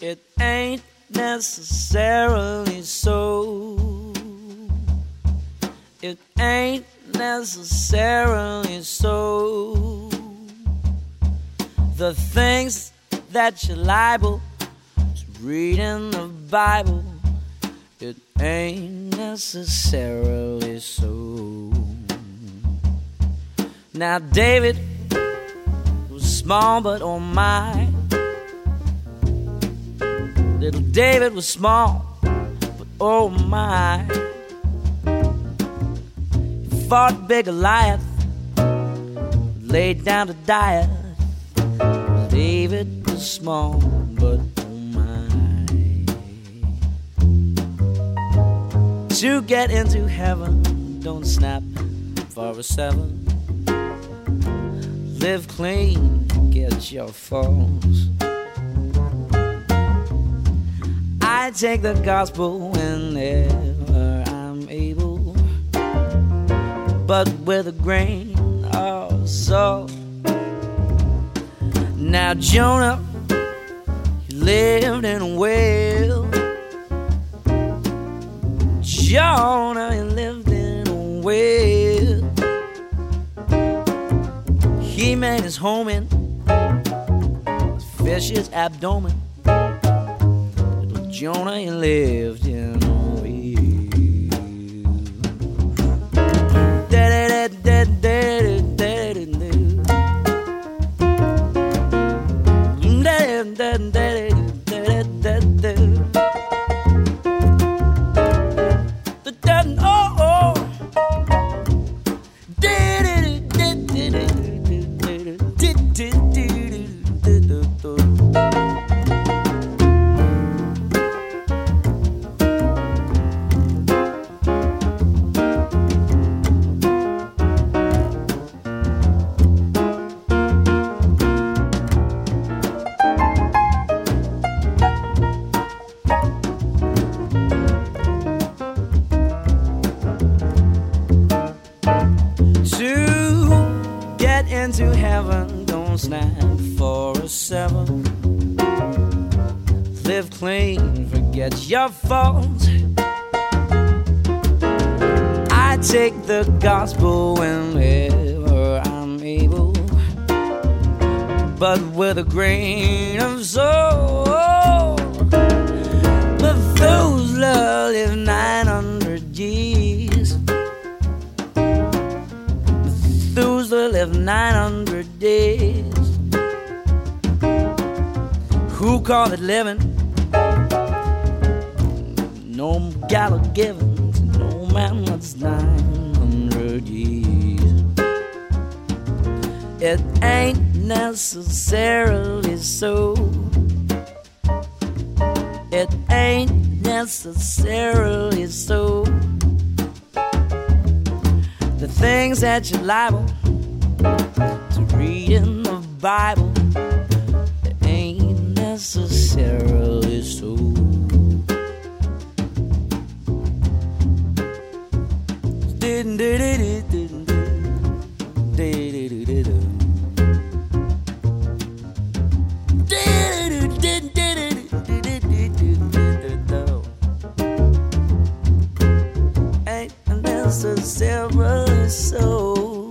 It ain't necessarily so. It ain't necessarily so. The things that you're liable to read in the Bible, it ain't necessarily so. Now David was small, but oh my, little David was small, but oh my, he fought big Goliath, laid down to die. David was small, but oh my. To get into heaven, don't snap for a 7. Live clean, forget your faults. I take the gospel whenever I'm able, but with a grain of salt. Now Jonah, he lived in a whale. Jonah, he lived in a whale. He made his home in his fish's abdomen. Little Jonah, he lived in a whale. Into heaven, don't snap for a 7. Live clean, forget your faults. I take the gospel whenever I'm able, but with a grain of salt. Methuselah lived 900 years. Methuselah lived 900 days. Who called it living? No gala given to no man that's 900 years. It ain't necessarily so. It ain't necessarily so. The things that you're liable to read in the Bible, it ain't necessarily so. Necessarily so.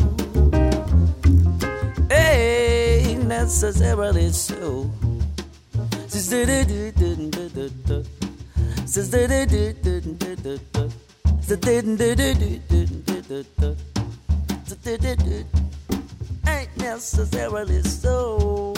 Ain't necessarily so. Ain't necessarily so.